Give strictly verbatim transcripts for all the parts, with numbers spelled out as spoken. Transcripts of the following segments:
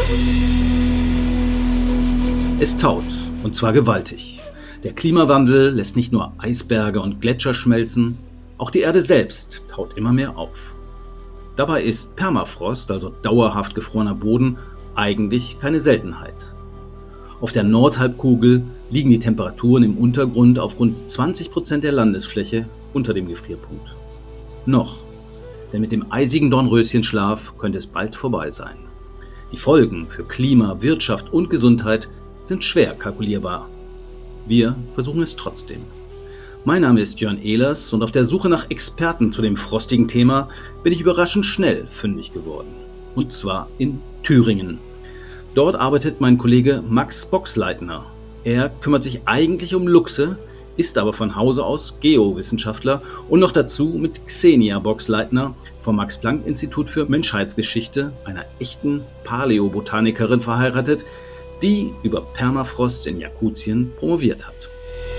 Es taut, und zwar gewaltig. Der Klimawandel lässt nicht nur Eisberge und Gletscher schmelzen, auch die Erde selbst taut immer mehr auf. Dabei ist Permafrost, also dauerhaft gefrorener Boden, eigentlich keine Seltenheit. Auf der Nordhalbkugel liegen die Temperaturen im Untergrund auf rund zwanzig Prozent der Landesfläche unter dem Gefrierpunkt. Noch, denn mit dem eisigen Dornröschenschlaf könnte es bald vorbei sein. Die Folgen für Klima, Wirtschaft und Gesundheit sind schwer kalkulierbar. Wir versuchen es trotzdem. Mein Name ist Jörn Ehlers und auf der Suche nach Experten zu dem frostigen Thema bin ich überraschend schnell fündig geworden. Und zwar in Thüringen. Dort arbeitet mein Kollege Max Boxleitner. Er kümmert sich eigentlich um Luchse, ist aber von Hause aus Geowissenschaftler und noch dazu mit Xenia Boxleitner vom Max-Planck-Institut für Menschheitsgeschichte, einer echten Paläobotanikerin, verheiratet, die über Permafrost in Jakutien promoviert hat.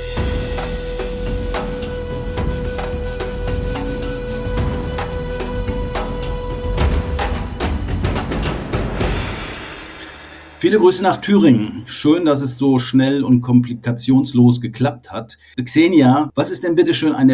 Viele Grüße nach Thüringen. Schön, dass es so schnell und komplikationslos geklappt hat. Xenia, was ist denn bitte schön eine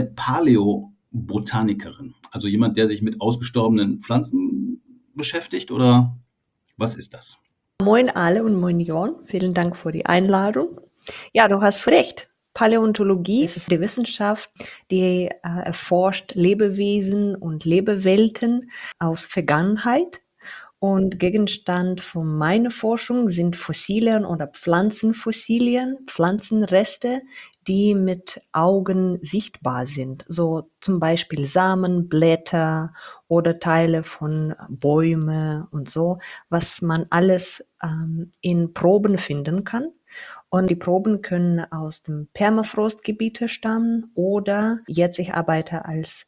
Paläobotanikerin? Also jemand, der sich mit ausgestorbenen Pflanzen beschäftigt, oder was ist das? Moin alle und moin Jörn. Vielen Dank für die Einladung. Ja, du hast recht. Paläontologie ist die Wissenschaft, die äh, erforscht Lebewesen und Lebewelten aus Vergangenheit. Und Gegenstand von meiner Forschung sind Fossilien oder Pflanzenfossilien, Pflanzenreste, die mit Augen sichtbar sind. So zum Beispiel Samen, Blätter oder Teile von Bäumen und so, was man alles ähm, in Proben finden kann. Und die Proben können aus dem Permafrostgebiete stammen oder jetzt ich arbeite als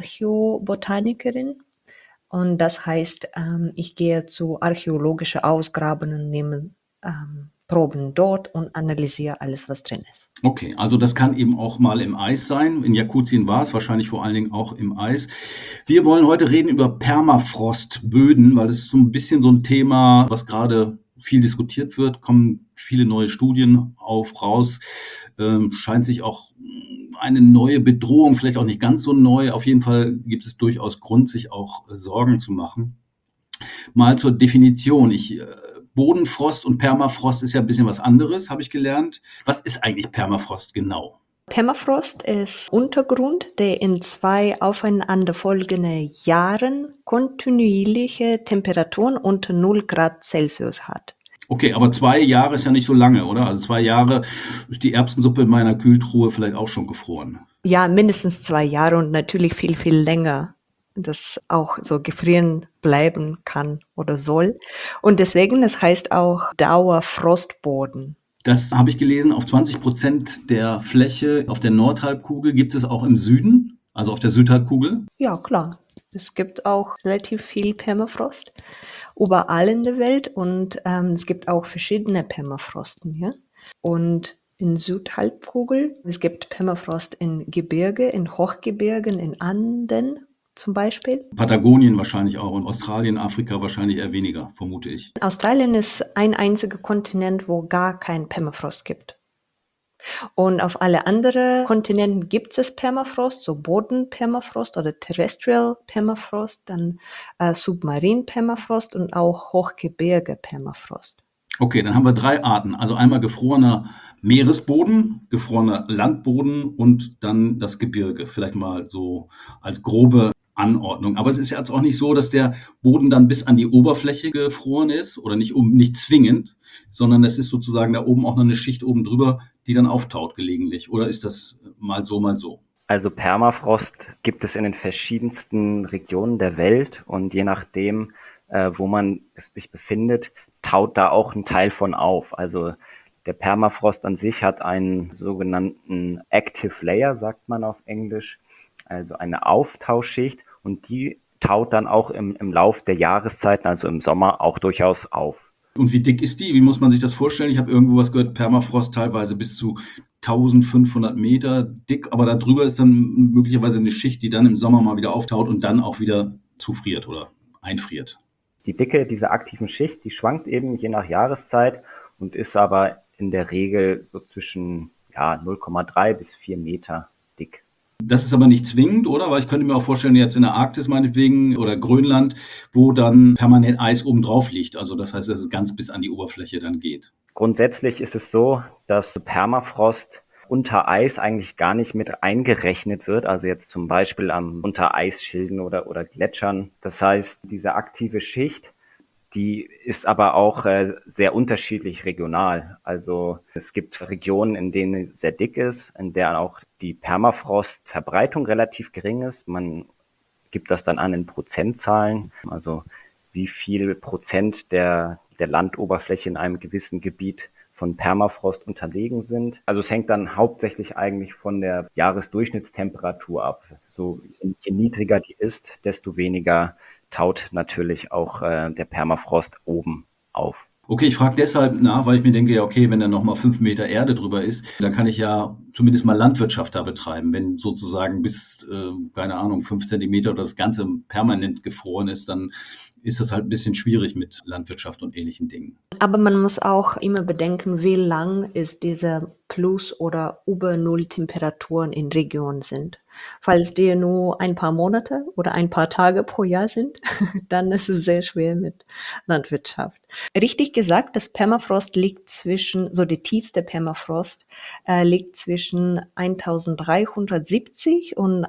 Archäobotanikerin. Und das heißt, ähm, ich gehe zu archäologischen Ausgrabungen, nehme ähm, Proben dort und analysiere alles, was drin ist. Okay, also das kann eben auch mal im Eis sein. In Jakutien war es wahrscheinlich vor allen Dingen auch im Eis. Wir wollen heute reden über Permafrostböden, weil das ist so ein bisschen so ein Thema, was gerade viel diskutiert wird, kommen viele neue Studien auf, raus, ähm, scheint sich auch eine neue Bedrohung, vielleicht auch nicht ganz so neu, auf jeden Fall gibt es durchaus Grund, sich auch Sorgen zu machen. Mal zur Definition. Ich, äh, Bodenfrost und Permafrost ist ja ein bisschen was anderes, habe ich gelernt. Was ist eigentlich Permafrost genau? Permafrost ist Untergrund, der in zwei aufeinanderfolgenden Jahren kontinuierliche Temperaturen unter null Grad Celsius hat. Okay, aber zwei Jahre ist ja nicht so lange, oder? Also zwei Jahre ist die Erbsensuppe in meiner Kühltruhe vielleicht auch schon gefroren. Ja, mindestens zwei Jahre und natürlich viel, viel länger, das auch so gefrieren bleiben kann oder soll. Und deswegen, das heißt auch Dauerfrostboden. Das habe ich gelesen, auf zwanzig Prozent der Fläche auf der Nordhalbkugel. Gibt es auch im Süden, also auf der Südhalbkugel? Ja, klar. Es gibt auch relativ viel Permafrost überall in der Welt und ähm, es gibt auch verschiedene Permafrosten, ja. Und in Südhalbkugel, es gibt Permafrost in Gebirge, in Hochgebirgen, in Anden zum Beispiel. Patagonien wahrscheinlich auch und Australien, Afrika wahrscheinlich eher weniger, vermute ich. Australien ist ein einziger Kontinent, wo gar kein Permafrost gibt. Und auf alle anderen Kontinenten gibt es Permafrost, so Boden-Permafrost oder Terrestrial Permafrost, dann äh, Submarin-Permafrost und auch Hochgebirge-Permafrost. Okay, dann haben wir drei Arten. Also einmal gefrorener Meeresboden, gefrorener Landboden und dann das Gebirge. Vielleicht mal so als grobe Anordnung. Aber es ist jetzt auch nicht so, dass der Boden dann bis an die Oberfläche gefroren ist oder nicht, um, nicht zwingend, sondern es ist sozusagen da oben auch noch eine Schicht oben drüber, die dann auftaut gelegentlich. Oder ist das mal so, mal so? Also Permafrost gibt es in den verschiedensten Regionen der Welt und je nachdem, äh, wo man sich befindet, taut da auch ein Teil von auf. Also der Permafrost an sich hat einen sogenannten Active Layer, sagt man auf Englisch, also eine Auftauschschicht und die taut dann auch im, im Lauf der Jahreszeiten, also im Sommer, auch durchaus auf. Und wie dick ist die? Wie muss man sich das vorstellen? Ich habe irgendwo was gehört, Permafrost teilweise bis zu eintausendfünfhundert Meter dick, aber da drüber ist dann möglicherweise eine Schicht, die dann im Sommer mal wieder auftaut und dann auch wieder zufriert oder einfriert. Die Dicke dieser aktiven Schicht, die schwankt eben je nach Jahreszeit und ist aber in der Regel so zwischen ja, null Komma drei bis vier Meter dick. Das ist aber nicht zwingend, oder? Weil ich könnte mir auch vorstellen, jetzt in der Arktis meinetwegen oder Grönland, wo dann permanent Eis oben drauf liegt. Also das heißt, dass es ganz bis an die Oberfläche dann geht. Grundsätzlich ist es so, dass Permafrost unter Eis eigentlich gar nicht mit eingerechnet wird, also jetzt zum Beispiel am unter Eisschilden oder, oder Gletschern. Das heißt, diese aktive Schicht, die ist aber auch äh, sehr unterschiedlich regional. Also es gibt Regionen, in denen es sehr dick ist, in der auch die Permafrostverbreitung relativ gering ist. Man gibt das dann an in Prozentzahlen, also wie viel Prozent der, der Landoberfläche in einem gewissen Gebiet von Permafrost unterlegen sind. Also es hängt dann hauptsächlich eigentlich von der Jahresdurchschnittstemperatur ab. So je niedriger die ist, desto weniger taut natürlich auch äh, der Permafrost oben auf. Okay, ich frage deshalb nach, weil ich mir denke, ja okay, wenn da nochmal fünf Meter Erde drüber ist, dann kann ich ja zumindest mal Landwirtschaft da betreiben. Wenn sozusagen bis, äh, keine Ahnung, fünf Zentimeter oder das Ganze permanent gefroren ist, dann ist das halt ein bisschen schwierig mit Landwirtschaft und ähnlichen Dingen. Aber man muss auch immer bedenken, wie lang ist diese Plus- oder Über-Null-Temperaturen in Regionen sind. Falls die nur ein paar Monate oder ein paar Tage pro Jahr sind, dann ist es sehr schwer mit Landwirtschaft. Richtig gesagt, das Permafrost liegt zwischen, so die tiefste Permafrost äh, liegt zwischen eintausenddreihundertsiebzig und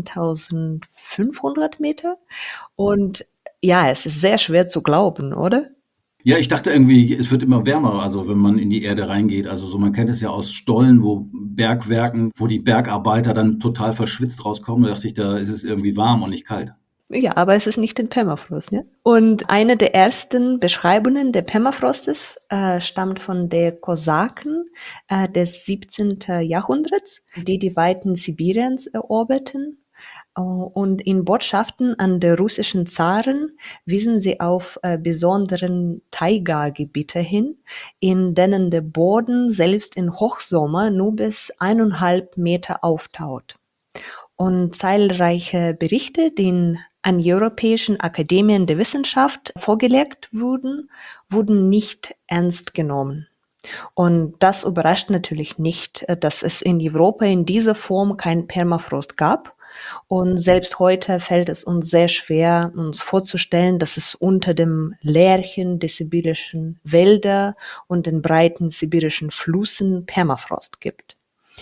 eintausendfünfhundert Meter. Und ja, es ist sehr schwer zu glauben, oder? Ja, ich dachte irgendwie, es wird immer wärmer, also wenn man in die Erde reingeht. Also so, man kennt es ja aus Stollen, wo Bergwerken, wo die Bergarbeiter dann total verschwitzt rauskommen. Da dachte ich, da ist es irgendwie warm und nicht kalt. Ja, aber es ist nicht in Permafrost, ja? Und eine der ersten Beschreibungen der Permafrostes äh, stammt von der Kosaken äh, des siebzehnten Jahrhunderts, die die Weiten Sibiriens eroberten. Und in Botschaften an die russischen Zaren wiesen sie auf äh, besonderen Taiga-Gebiete hin, in denen der Boden selbst im Hochsommer nur bis eineinhalb Meter auftaut. Und zahlreiche Berichte, die in, an europäischen Akademien der Wissenschaft vorgelegt wurden, wurden nicht ernst genommen. Und das überrascht natürlich nicht, dass es in Europa in dieser Form kein Permafrost gab. Und selbst heute fällt es uns sehr schwer, uns vorzustellen, dass es unter dem Lärchen der sibirischen Wälder und den breiten sibirischen Flüssen Permafrost gibt.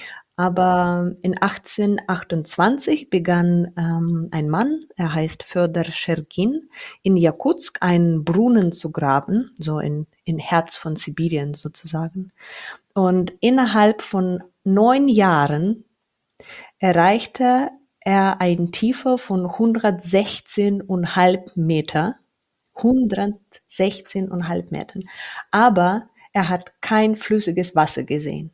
Aber in achtzehnhundertachtundzwanzig begann ähm, ein Mann, er heißt Fjodor Schergin, in Jakutsk einen Brunnen zu graben, so in, in Herz von Sibirien sozusagen. Und innerhalb von neun Jahren erreichte er eine Tiefe von hundertsechzehn Komma fünf Meter. hundertsechzehn Komma fünf Metern. Aber er hat kein flüssiges Wasser gesehen,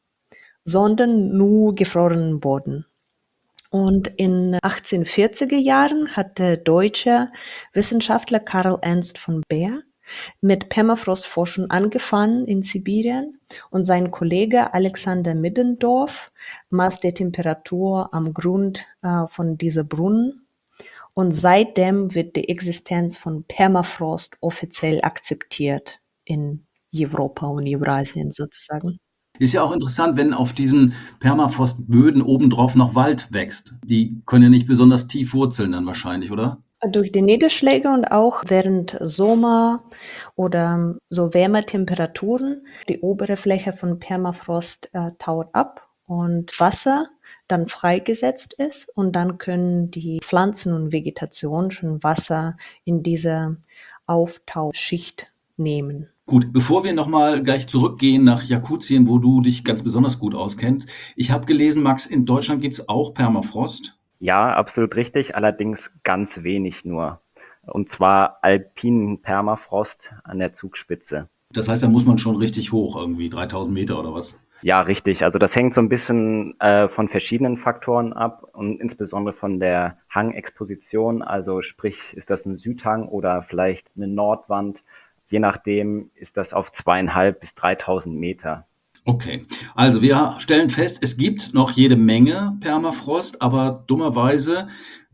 sondern nur gefrorenen Boden. Und in achtzehnhundertvierziger Jahren hat der deutsche Wissenschaftler Karl Ernst von Baer mit Permafrostforschung angefangen in Sibirien und sein Kollege Alexander Middendorf maß die Temperatur am Grund äh, von dieser Brunnen und seitdem wird die Existenz von Permafrost offiziell akzeptiert in Europa und Eurasien sozusagen. Ist ja auch interessant, wenn auf diesen Permafrostböden obendrauf noch Wald wächst. Die können ja nicht besonders tief wurzeln dann wahrscheinlich, oder? Durch die Niederschläge und auch während Sommer oder so Wärmetemperaturen, die obere Fläche von Permafrost äh, taut ab und Wasser dann freigesetzt ist und dann können die Pflanzen und Vegetation schon Wasser in diese Auftauschschicht nehmen. Gut, bevor wir nochmal gleich zurückgehen nach Jakutien, wo du dich ganz besonders gut auskennst. Ich habe gelesen, Max, in Deutschland gibt es auch Permafrost. Ja, absolut richtig, allerdings ganz wenig nur. Und zwar alpinen Permafrost an der Zugspitze. Das heißt, da muss man schon richtig hoch, irgendwie dreitausend Meter oder was? Ja, richtig. Also das hängt so ein bisschen äh, von verschiedenen Faktoren ab und insbesondere von der Hangexposition. Also sprich, ist das ein Südhang oder vielleicht eine Nordwand? Je nachdem ist das auf zweieinhalb bis dreitausend Meter. Okay, also wir stellen fest, es gibt noch jede Menge Permafrost, aber dummerweise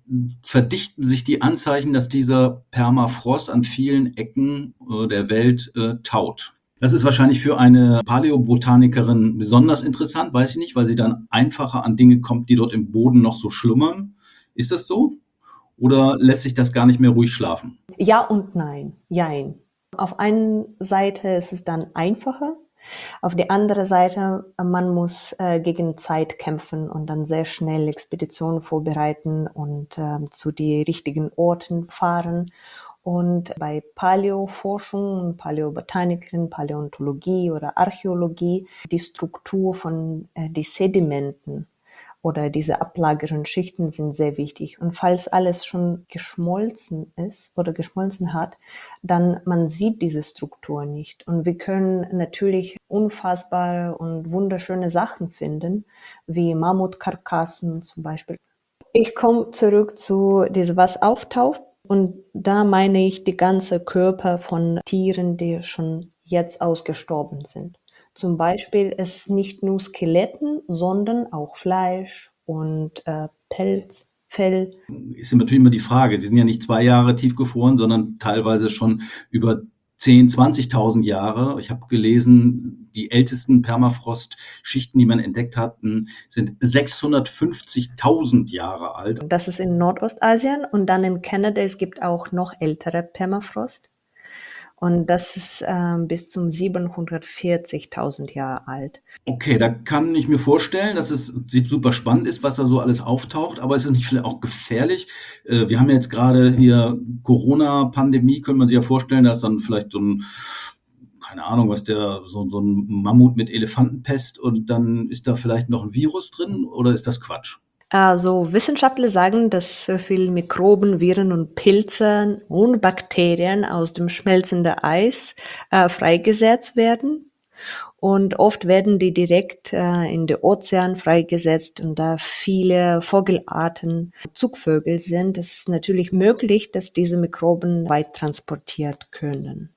verdichten sich die Anzeichen, dass dieser Permafrost an vielen Ecken äh, der Welt äh, taut. Das ist wahrscheinlich für eine Paläobotanikerin besonders interessant, weiß ich nicht, weil sie dann einfacher an Dinge kommt, die dort im Boden noch so schlummern. Ist das so? Oder lässt sich das gar nicht mehr ruhig schlafen? Ja und nein. Jein. Auf einer Seite ist es dann einfacher. Auf der anderen Seite, man muss äh, gegen Zeit kämpfen und dann sehr schnell Expeditionen vorbereiten und äh, zu den richtigen Orten fahren. Und bei Paläoforschung, Paläobotanik, Paläontologie oder Archäologie, die Struktur von äh, die Sedimenten oder diese ablagernden Schichten sind sehr wichtig. Und falls alles schon geschmolzen ist oder geschmolzen hat, dann man sieht diese Struktur nicht. Und wir können natürlich unfassbare und wunderschöne Sachen finden, wie Mammutkarkassen zum Beispiel. Ich komme zurück zu diesem, was auftaucht. Und da meine ich die ganze Körper von Tieren, die schon jetzt ausgestorben sind. Zum Beispiel ist es nicht nur Skeletten, sondern auch Fleisch und äh, Pelz, Fell. Ist natürlich immer die Frage, die sind ja nicht zwei Jahre tiefgefroren, sondern teilweise schon über zehntausend, zwanzigtausend Jahre. Ich habe gelesen, die ältesten Permafrostschichten, die man entdeckt hat, sind sechshundertfünfzigtausend Jahre alt. Das ist in Nordostasien und dann in Kanada, es gibt auch noch ältere Permafrost. Und das ist äh, bis zum siebenhundertvierzigtausend Jahre alt. Okay, da kann ich mir vorstellen, dass es super spannend ist, was da so alles auftaucht, aber es ist nicht vielleicht auch gefährlich. Äh, wir haben ja jetzt gerade hier Corona-Pandemie, könnte man sich ja vorstellen, dass dann vielleicht so ein, keine Ahnung, was der, so, so ein Mammut mit Elefantenpest und dann ist da vielleicht noch ein Virus drin oder ist das Quatsch? Also Wissenschaftler sagen, dass so viel Mikroben, Viren und Pilze und Bakterien aus dem schmelzenden Eis äh, freigesetzt werden. Und oft werden die direkt äh, in den Ozean freigesetzt. Und da viele Vogelarten Zugvögel sind, ist es natürlich möglich, dass diese Mikroben weit transportiert können.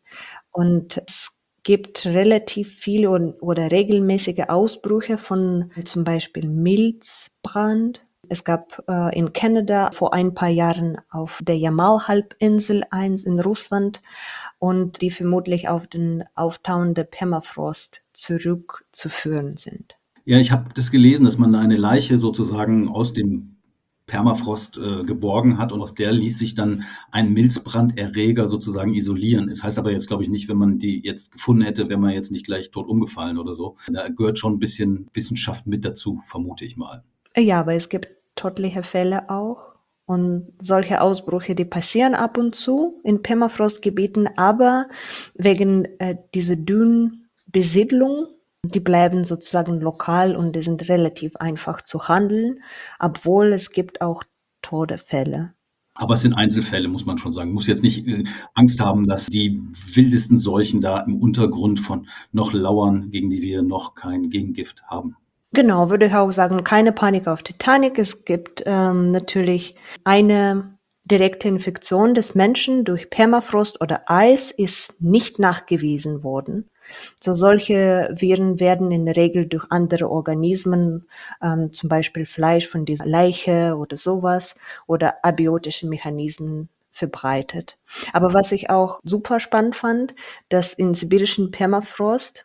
Und es gibt relativ viele oder regelmäßige Ausbrüche von zum Beispiel Milzbrand. Es gab äh, in Kanada vor ein paar Jahren auf der Jamal-Halbinsel eins in Russland und die vermutlich auf den auftauenden Permafrost zurückzuführen sind. Ja, ich habe das gelesen, dass man eine Leiche sozusagen aus dem Permafrost äh, geborgen hat und aus der ließ sich dann ein Milzbranderreger sozusagen isolieren. Das heißt aber jetzt, glaube ich, nicht, wenn man die jetzt gefunden hätte, wäre man jetzt nicht gleich tot umgefallen oder so. Da gehört schon ein bisschen Wissenschaft mit dazu, vermute ich mal. Ja, aber es gibt tödliche Fälle auch. Und solche Ausbrüche, die passieren ab und zu in Permafrostgebieten, aber wegen äh, dieser dünnen Besiedlung, die bleiben sozusagen lokal und die sind relativ einfach zu handeln, obwohl es gibt auch Todesfälle. Aber es sind Einzelfälle, muss man schon sagen. Man muss jetzt nicht äh, Angst haben, dass die wildesten Seuchen da im Untergrund von noch lauern, gegen die wir noch kein Gegengift haben. Genau, würde ich auch sagen, keine Panik auf Titanic. Es gibt ähm, natürlich eine direkte Infektion des Menschen durch Permafrost oder Eis ist nicht nachgewiesen worden. So solche Viren werden in der Regel durch andere Organismen, ähm, zum Beispiel Fleisch von dieser Leiche oder sowas oder abiotische Mechanismen verbreitet. Aber was ich auch super spannend fand, dass in sibirischen Permafrost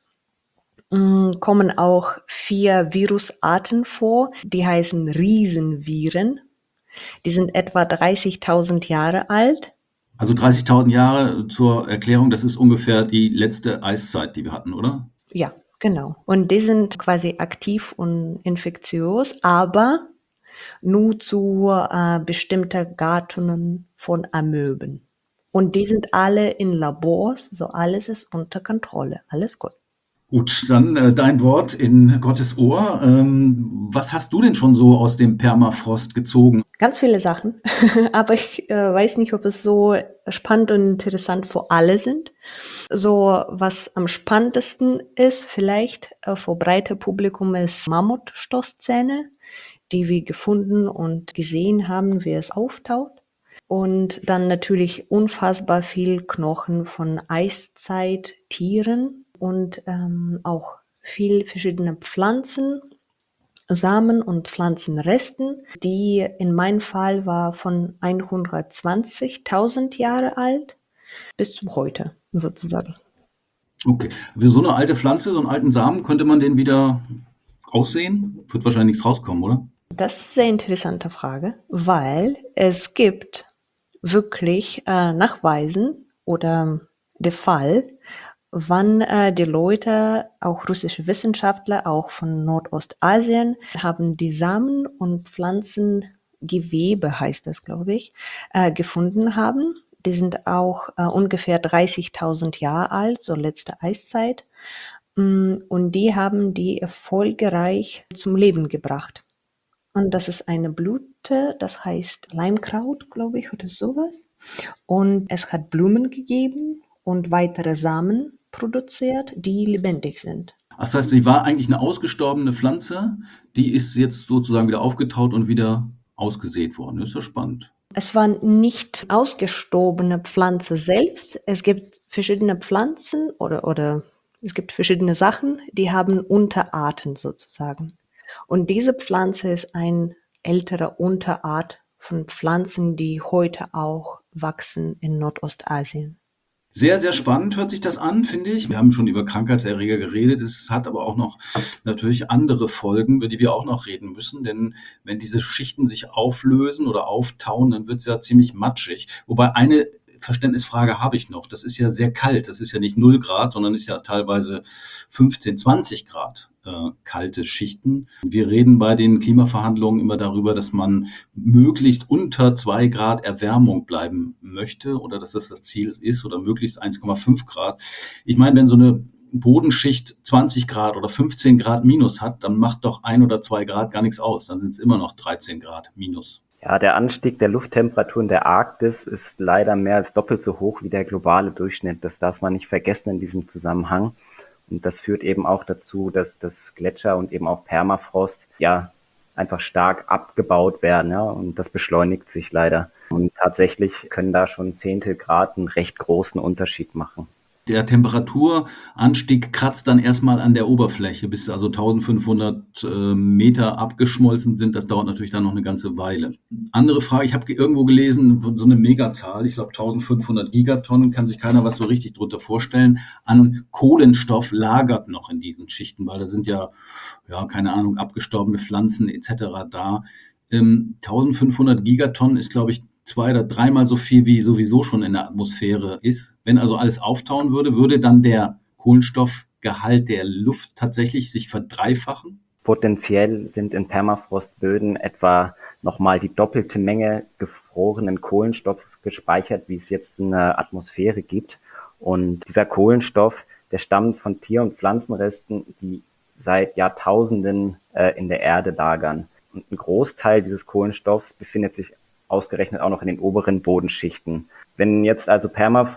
mh, kommen auch vier Virusarten vor, die heißen Riesenviren. Die sind etwa dreißigtausend Jahre alt. Also dreißigtausend Jahre zur Erklärung, das ist ungefähr die letzte Eiszeit, die wir hatten, oder? Ja, genau. Und die sind quasi aktiv und infektiös, aber nur zu äh, bestimmten Gattungen von Amöben. Und die sind alle in Labors, so alles ist unter Kontrolle, alles gut. Gut, dann äh, dein Wort in Gottes Ohr. Ähm, was hast du denn schon so aus dem Permafrost gezogen? Ganz viele Sachen, aber ich äh, weiß nicht, ob es so spannend und interessant für alle sind. So, was am spannendsten ist, vielleicht äh, für breite Publikum, ist Mammutstoßzähne, die wir gefunden und gesehen haben, wie es auftaucht. Und dann natürlich unfassbar viel Knochen von Eiszeit-Tieren und ähm, auch viel verschiedene Pflanzen, Samen und Pflanzenresten, die in meinem Fall war von hundertzwanzigtausend Jahre alt bis zum heute sozusagen. Okay. Wie so eine alte Pflanze, so einen alten Samen, könnte man den wieder aussehen? Wird wahrscheinlich nichts rauskommen, oder? Das ist eine sehr interessante Frage, weil es gibt wirklich äh, Nachweisen oder der Fall, wann äh, die Leute, auch russische Wissenschaftler, auch von Nordostasien, haben die Samen und Pflanzengewebe, heißt das, glaube ich, äh, gefunden haben. Die sind auch äh, ungefähr dreißigtausend Jahre alt, so letzte Eiszeit. Mm, Und die haben die erfolgreich zum Leben gebracht. Und das ist eine Blüte, das heißt Leimkraut, glaube ich, oder sowas. Und es hat Blumen gegeben und weitere Samen produziert, die lebendig sind. Das heißt, die war eigentlich eine ausgestorbene Pflanze, die ist jetzt sozusagen wieder aufgetaut und wieder ausgesät worden. Das ist ja spannend. Es war nicht ausgestorbene Pflanze selbst. Es gibt verschiedene Pflanzen oder, oder es gibt verschiedene Sachen, die haben Unterarten sozusagen. Und diese Pflanze ist ein älterer Unterart von Pflanzen, die heute auch wachsen in Nordostasien. Sehr, sehr spannend hört sich das an, finde ich. Wir haben schon über Krankheitserreger geredet. Es hat aber auch noch natürlich andere Folgen, über die wir auch noch reden müssen. Denn wenn diese Schichten sich auflösen oder auftauen, dann wird es ja ziemlich matschig. Wobei eine Verständnisfrage habe ich noch. Das ist ja sehr kalt. Das ist ja nicht null Grad, sondern ist ja teilweise fünfzehn, zwanzig Grad äh, kalte Schichten. Wir reden bei den Klimaverhandlungen immer darüber, dass man möglichst unter zwei Grad Erwärmung bleiben möchte oder dass das das Ziel ist oder möglichst eins Komma fünf Grad. Ich meine, wenn so eine Bodenschicht zwanzig Grad oder fünfzehn Grad minus hat, dann macht doch ein oder zwei Grad gar nichts aus. Dann sind es immer noch dreizehn Grad minus. Ja, der Anstieg der Lufttemperatur in der Arktis ist leider mehr als doppelt so hoch wie der globale Durchschnitt. Das darf man nicht vergessen in diesem Zusammenhang. Und das führt eben auch dazu, dass das Gletscher und eben auch Permafrost ja einfach stark abgebaut werden. Ja, und das beschleunigt sich leider. Und tatsächlich können da schon Zehntel Grad einen recht großen Unterschied machen. Der Temperaturanstieg kratzt dann erstmal an der Oberfläche, bis also eintausendfünfhundert äh, Meter abgeschmolzen sind. Das dauert natürlich dann noch eine ganze Weile. Andere Frage, ich habe irgendwo gelesen, so eine Megazahl, ich glaube eintausendfünfhundert Gigatonnen, kann sich keiner was so richtig drunter vorstellen, an Kohlenstoff lagert noch in diesen Schichten, weil da sind ja, ja keine Ahnung, abgestorbene Pflanzen et cetera da. Ähm, eintausendfünfhundert Gigatonnen ist, glaube ich, zwei oder dreimal so viel, wie sowieso schon in der Atmosphäre ist. Wenn also alles auftauen würde, würde dann der Kohlenstoffgehalt der Luft tatsächlich sich verdreifachen? Potenziell sind in Permafrostböden etwa nochmal die doppelte Menge gefrorenen Kohlenstoffs gespeichert, wie es jetzt in der Atmosphäre gibt. Und dieser Kohlenstoff, der stammt von Tier- und Pflanzenresten, die seit Jahrtausenden äh, in der Erde lagern. Und ein Großteil dieses Kohlenstoffs befindet sich ausgerechnet auch noch in den oberen Bodenschichten. Wenn jetzt also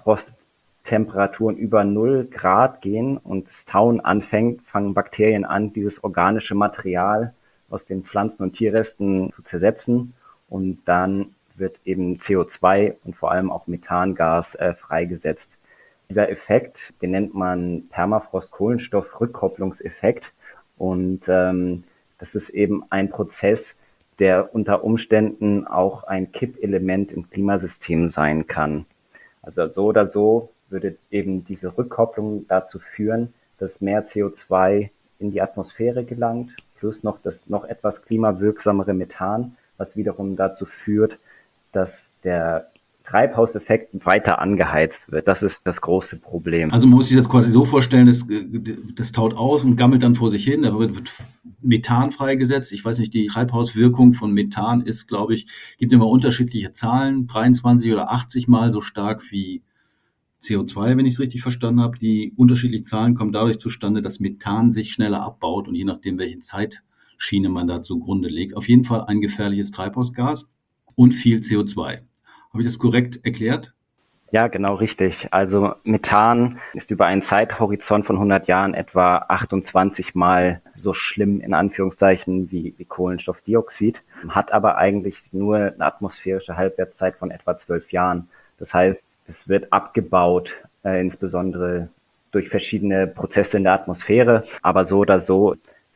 Permafrosttemperaturen über null Grad gehen und das Tauen anfängt, fangen Bakterien an, dieses organische Material aus den Pflanzen- und Tierresten zu zersetzen und dann wird eben C O zwei und vor allem auch Methangas äh, freigesetzt. Dieser Effekt, den nennt man Permafrost-Kohlenstoff-Rückkopplungseffekt und ähm, das ist eben ein Prozess, der unter Umständen auch ein Kippelement im Klimasystem sein kann. Also so oder so würde eben diese Rückkopplung dazu führen, dass mehr C O zwei in die Atmosphäre gelangt, plus noch das noch etwas klimawirksamere Methan, was wiederum dazu führt, dass der Treibhauseffekt weiter angeheizt wird. Das ist das große Problem. Also man muss sich das quasi so vorstellen, das, das taut aus und gammelt dann vor sich hin, da wird, wird Methan freigesetzt. Ich weiß nicht, die Treibhauswirkung von Methan ist, glaube ich, gibt immer unterschiedliche Zahlen, dreiundzwanzig oder achtzig Mal so stark wie C O zwei, wenn ich es richtig verstanden habe. Die unterschiedlichen Zahlen kommen dadurch zustande, dass Methan sich schneller abbaut und je nachdem, welche Zeitschiene man da zugrunde legt. Auf jeden Fall ein gefährliches Treibhausgas und viel C O zwei. Habe ich das korrekt erklärt? Ja, genau richtig. Also Methan ist über einen Zeithorizont von hundert Jahren etwa achtundzwanzig Mal so schlimm in Anführungszeichen wie, wie Kohlenstoffdioxid, hat aber eigentlich nur eine atmosphärische Halbwertszeit von etwa zwölf Jahren. Das heißt, es wird abgebaut, äh, insbesondere durch verschiedene Prozesse in der Atmosphäre, aber so oder so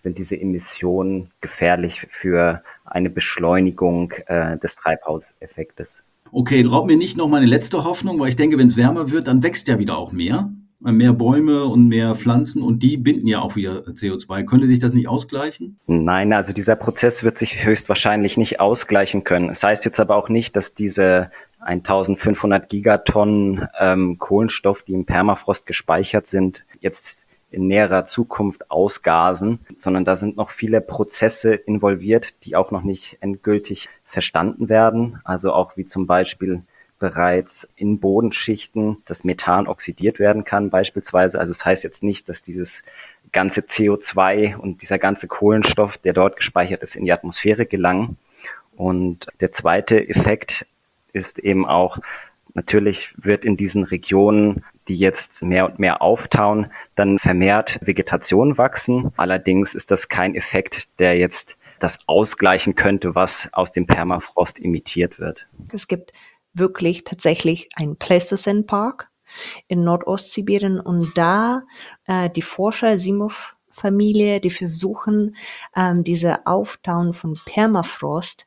sind diese Emissionen gefährlich für eine Beschleunigung äh, des Treibhauseffektes. Okay, raub mir nicht noch meine letzte Hoffnung, weil ich denke, wenn es wärmer wird, dann wächst ja wieder auch mehr. Mehr Bäume und mehr Pflanzen und die binden ja auch wieder C O zwei. Könnte sich das nicht ausgleichen? Nein, also dieser Prozess wird sich höchstwahrscheinlich nicht ausgleichen können. Es heißt jetzt aber auch nicht, dass diese eintausendfünfhundert Gigatonnen ähm, Kohlenstoff, die im Permafrost gespeichert sind, jetzt in näherer Zukunft ausgasen, sondern da sind noch viele Prozesse involviert, die auch noch nicht endgültig verstanden werden. Also auch wie zum Beispiel bereits in Bodenschichten das Methan oxidiert werden kann beispielsweise. Also das heißt jetzt nicht, dass dieses ganze C O zwei und dieser ganze Kohlenstoff, der dort gespeichert ist, in die Atmosphäre gelangen. Und der zweite Effekt ist eben auch, natürlich wird in diesen Regionen, die jetzt mehr und mehr auftauen, dann vermehrt Vegetation wachsen. Allerdings ist das kein Effekt, der jetzt das ausgleichen könnte, was aus dem Permafrost emittiert wird. Es gibt wirklich tatsächlich ein Pleistocene Park in Nordostsibirien und da äh, die Forscher Simov-Familie, die versuchen, ähm, diese Auftauen von Permafrost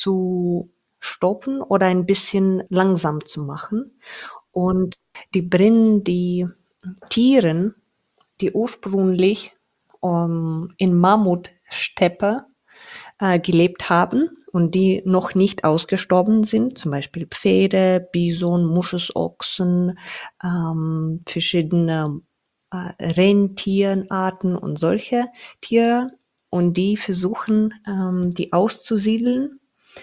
zu stoppen oder ein bisschen langsam zu machen. Und die bringen die Tieren, die ursprünglich um, in Mammutsteppe äh, gelebt haben und die noch nicht ausgestorben sind, zum Beispiel Pferde, Bison, Moschusochsen, ähm, verschiedene äh, Rentierenarten und solche Tiere. Und die versuchen, ähm, die auszusiedeln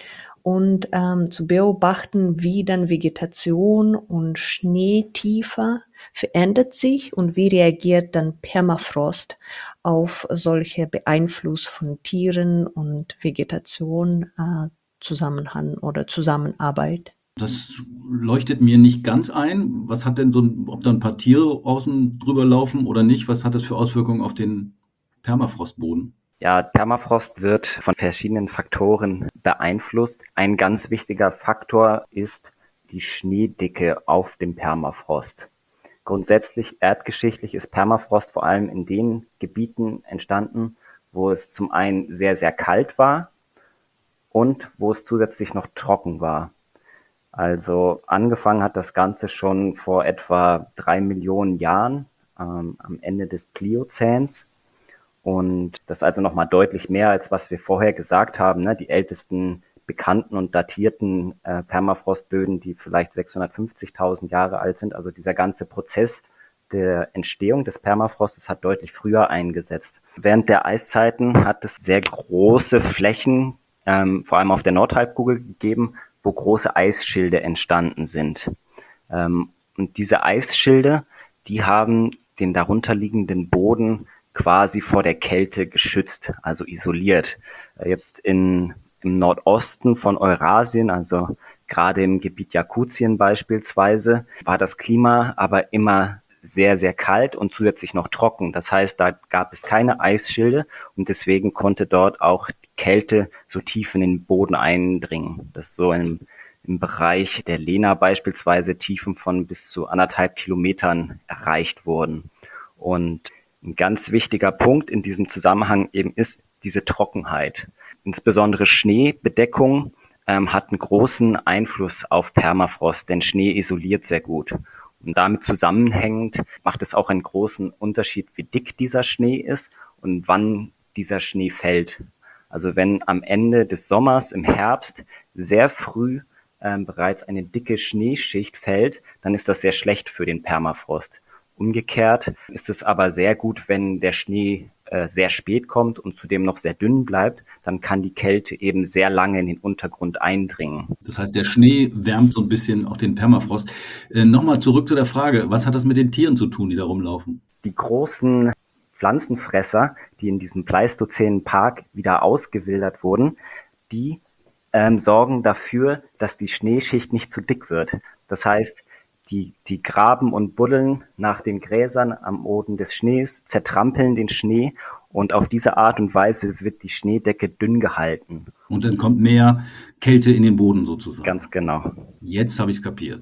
und ähm, zu beobachten, wie dann Vegetation und Schneetiefe verändert sich und wie reagiert dann Permafrost auf solche Beeinfluss von Tieren und Vegetation, äh, Zusammenhang oder Zusammenarbeit. Das leuchtet mir nicht ganz ein. Was hat denn so ein, ob da ein paar Tiere außen drüber laufen oder nicht, was hat das für Auswirkungen auf den Permafrostboden? Ja, Permafrost wird von verschiedenen Faktoren beeinflusst. Ein ganz wichtiger Faktor ist die Schneedicke auf dem Permafrost. Grundsätzlich erdgeschichtlich ist Permafrost vor allem in den Gebieten entstanden, wo es zum einen sehr, sehr kalt war und wo es zusätzlich noch trocken war. Also angefangen hat das Ganze schon vor etwa drei Millionen Jahren, ähm, am Ende des Pliozäns. Und das ist also nochmal deutlich mehr, als was wir vorher gesagt haben. Ne? Die ältesten bekannten und datierten äh, Permafrostböden, die vielleicht sechshundertfünfzigtausend Jahre alt sind. Also dieser ganze Prozess der Entstehung des Permafrostes hat deutlich früher eingesetzt. Während der Eiszeiten hat es sehr große Flächen, ähm, vor allem auf der Nordhalbkugel gegeben, wo große Eisschilde entstanden sind. Ähm, und diese Eisschilde, die haben den darunterliegenden Boden quasi vor der Kälte geschützt, also isoliert. Jetzt in, im Nordosten von Eurasien, also gerade im Gebiet Jakutien beispielsweise, war das Klima aber immer sehr, sehr kalt und zusätzlich noch trocken. Das heißt, da gab es keine Eisschilde und deswegen konnte dort auch die Kälte so tief in den Boden eindringen. Das ist so im, im Bereich der Lena beispielsweise Tiefen von bis zu anderthalb Kilometern erreicht wurden. Und ein ganz wichtiger Punkt in diesem Zusammenhang eben ist diese Trockenheit. Insbesondere Schneebedeckung ähm, hat einen großen Einfluss auf Permafrost, denn Schnee isoliert sehr gut. Und damit zusammenhängend macht es auch einen großen Unterschied, wie dick dieser Schnee ist und wann dieser Schnee fällt. Also wenn am Ende des Sommers, im Herbst, sehr früh ähm, bereits eine dicke Schneeschicht fällt, dann ist das sehr schlecht für den Permafrost. Umgekehrt ist es aber sehr gut, wenn der Schnee äh, sehr spät kommt und zudem noch sehr dünn bleibt, dann kann die Kälte eben sehr lange in den Untergrund eindringen. Das heißt, der Schnee wärmt so ein bisschen auch den Permafrost. Äh, Nochmal zurück zu der Frage, was hat das mit den Tieren zu tun, die da rumlaufen? Die großen Pflanzenfresser, die in diesem Pleistozänen Park wieder ausgewildert wurden, die ähm, sorgen dafür, dass die Schneeschicht nicht zu dick wird. Das heißt, Die, die graben und buddeln nach den Gräsern am Boden des Schnees, zertrampeln den Schnee und auf diese Art und Weise wird die Schneedecke dünn gehalten. Und dann kommt mehr Kälte in den Boden sozusagen. Ganz genau. Jetzt habe ich es kapiert.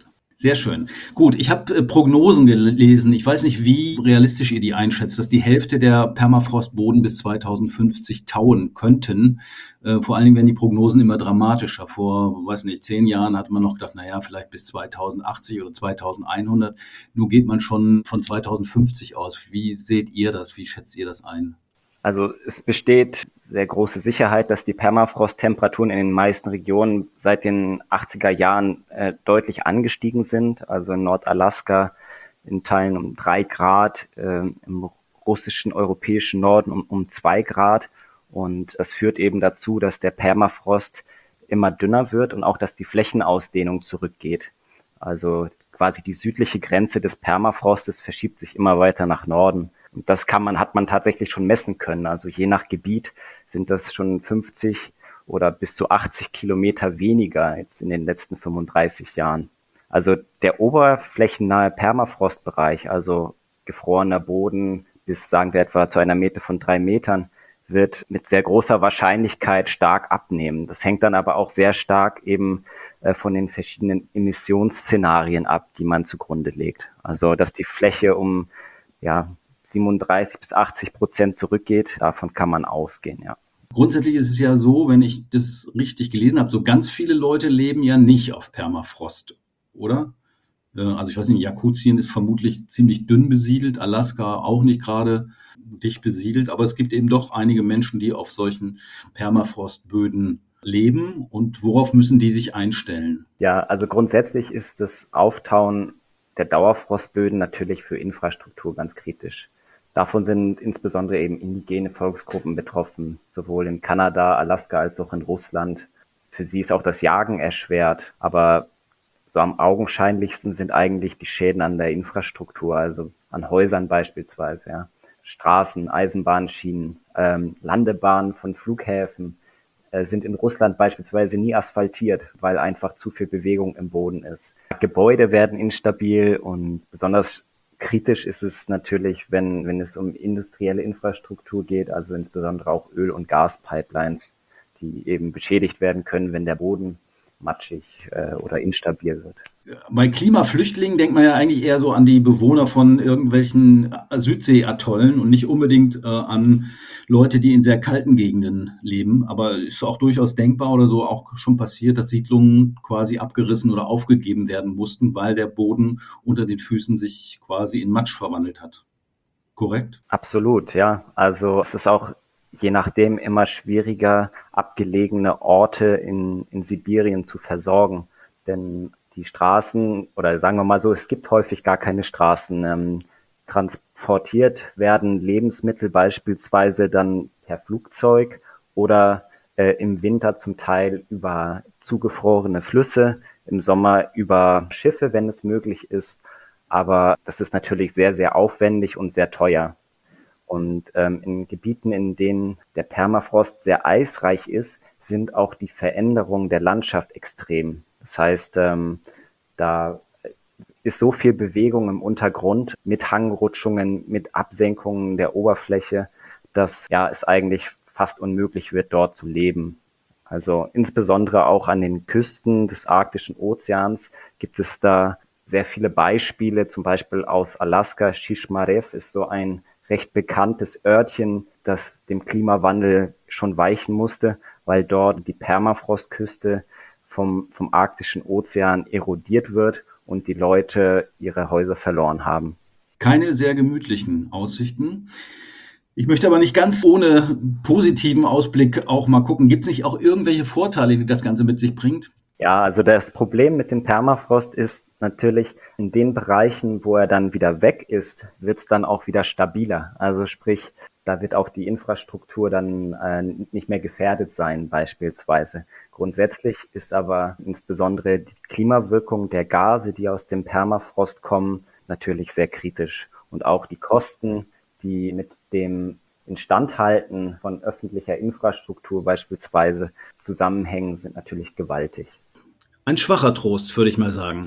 Sehr schön. Gut, ich habe äh, Prognosen gelesen. Ich weiß nicht, wie realistisch ihr die einschätzt, dass die Hälfte der Permafrostboden bis zweitausendfünfzig tauen könnten. Äh, vor allen Dingen werden die Prognosen immer dramatischer. Vor, weiß nicht, zehn Jahren hatte man noch gedacht, naja, vielleicht bis zweitausendachtzig oder zweitausendeinhundert. Nun geht man schon von zweitausendfünfzig aus. Wie seht ihr das? Wie schätzt ihr das ein? Also es besteht sehr große Sicherheit, dass die Permafrosttemperaturen in den meisten Regionen seit den achtziger Jahren äh, deutlich angestiegen sind. Also in Nordalaska in Teilen um drei Grad, äh, im russischen, europäischen Norden um, um zwei Grad. Und das führt eben dazu, dass der Permafrost immer dünner wird und auch, dass die Flächenausdehnung zurückgeht. Also quasi die südliche Grenze des Permafrostes verschiebt sich immer weiter nach Norden. Und das kann man, hat man tatsächlich schon messen können. Also je nach Gebiet sind das schon fünfzig oder bis zu achtzig Kilometer weniger jetzt in den letzten fünfunddreißig Jahren. Also der oberflächennahe Permafrostbereich, also gefrorener Boden bis, sagen wir etwa zu einer Meter von drei Metern, wird mit sehr großer Wahrscheinlichkeit stark abnehmen. Das hängt dann aber auch sehr stark eben äh, von den verschiedenen Emissionsszenarien ab, die man zugrunde legt. Also dass die Fläche um ja siebenunddreißig bis achtzig Prozent zurückgeht, davon kann man ausgehen, ja. Grundsätzlich ist es ja so, wenn ich das richtig gelesen habe, so ganz viele Leute leben ja nicht auf Permafrost, oder? Also ich weiß nicht, Jakutien ist vermutlich ziemlich dünn besiedelt, Alaska auch nicht gerade dicht besiedelt, aber es gibt eben doch einige Menschen, die auf solchen Permafrostböden leben. Und worauf müssen die sich einstellen? Ja, also grundsätzlich ist das Auftauen der Dauerfrostböden natürlich für Infrastruktur ganz kritisch. Davon sind insbesondere eben indigene Volksgruppen betroffen, sowohl in Kanada, Alaska als auch in Russland. Für sie ist auch das Jagen erschwert, aber so am augenscheinlichsten sind eigentlich die Schäden an der Infrastruktur, also an Häusern beispielsweise, ja. Straßen, Eisenbahnschienen, ähm, Landebahnen von Flughäfen äh, sind in Russland beispielsweise nie asphaltiert, weil einfach zu viel Bewegung im Boden ist. Gebäude werden instabil und besonders kritisch ist es natürlich, wenn, wenn es um industrielle Infrastruktur geht, also insbesondere auch Öl- und Gaspipelines, die eben beschädigt werden können, wenn der Boden matschig äh, oder instabil wird. Bei Klimaflüchtlingen denkt man ja eigentlich eher so an die Bewohner von irgendwelchen Südseeatollen und nicht unbedingt äh, an Leute, die in sehr kalten Gegenden leben. Aber ist auch durchaus denkbar oder so auch schon passiert, dass Siedlungen quasi abgerissen oder aufgegeben werden mussten, weil der Boden unter den Füßen sich quasi in Matsch verwandelt hat. Korrekt? Absolut, ja. Also es ist auch je nachdem immer schwieriger, abgelegene Orte in, in Sibirien zu versorgen. Denn die Straßen, oder sagen wir mal so, es gibt häufig gar keine Straßen. Ähm, transportiert werden Lebensmittel beispielsweise dann per Flugzeug oder äh, im Winter zum Teil über zugefrorene Flüsse, im Sommer über Schiffe, wenn es möglich ist. Aber das ist natürlich sehr, sehr aufwendig und sehr teuer. Und ähm, in Gebieten, in denen der Permafrost sehr eisreich ist, sind auch die Veränderungen der Landschaft extrem. Das heißt, ähm, da ist so viel Bewegung im Untergrund mit Hangrutschungen, mit Absenkungen der Oberfläche, dass ja es eigentlich fast unmöglich wird, dort zu leben. Also insbesondere auch an den Küsten des Arktischen Ozeans gibt es da sehr viele Beispiele, zum Beispiel aus Alaska. Shishmaref ist so ein recht bekanntes Örtchen, das dem Klimawandel schon weichen musste, weil dort die Permafrostküste vom, vom Arktischen Ozean erodiert wird und die Leute ihre Häuser verloren haben. Keine sehr gemütlichen Aussichten. Ich möchte aber nicht ganz ohne positiven Ausblick auch mal gucken. Gibt es nicht auch irgendwelche Vorteile, die das Ganze mit sich bringt? Ja, also das Problem mit dem Permafrost ist natürlich, in den Bereichen, wo er dann wieder weg ist, wird es dann auch wieder stabiler. Also sprich, da wird auch die Infrastruktur dann äh, nicht mehr gefährdet sein beispielsweise. Grundsätzlich ist aber insbesondere die Klimawirkung der Gase, die aus dem Permafrost kommen, natürlich sehr kritisch. Und auch die Kosten, die mit dem Instandhalten von öffentlicher Infrastruktur beispielsweise zusammenhängen, sind natürlich gewaltig. Ein schwacher Trost, würde ich mal sagen.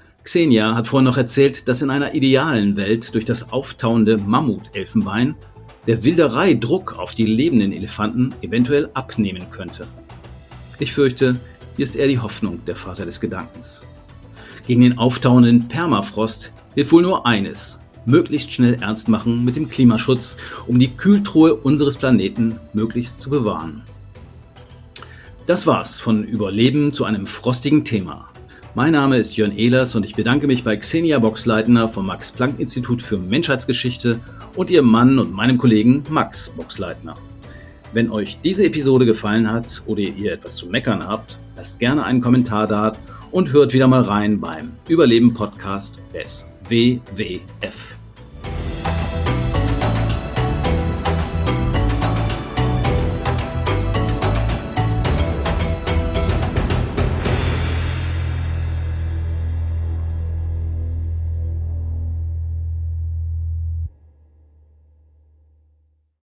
Xenia hat vorhin noch erzählt, dass in einer idealen Welt durch das auftauende Mammutelfenbein der Wilderei-Druck auf die lebenden Elefanten eventuell abnehmen könnte. Ich fürchte, hier ist eher die Hoffnung der Vater des Gedankens. Gegen den auftauenden Permafrost hilft wohl nur eines: möglichst schnell ernst machen mit dem Klimaschutz, um die Kühltruhe unseres Planeten möglichst zu bewahren. Das war's von Überleben zu einem frostigen Thema. Mein Name ist Jörn Ehlers und ich bedanke mich bei Xenia Boxleitner vom Max-Planck-Institut für Menschheitsgeschichte und ihrem Mann und meinem Kollegen Max Boxleitner. Wenn euch diese Episode gefallen hat oder ihr etwas zu meckern habt, lasst gerne einen Kommentar da und hört wieder mal rein beim Überleben-Podcast des W W F.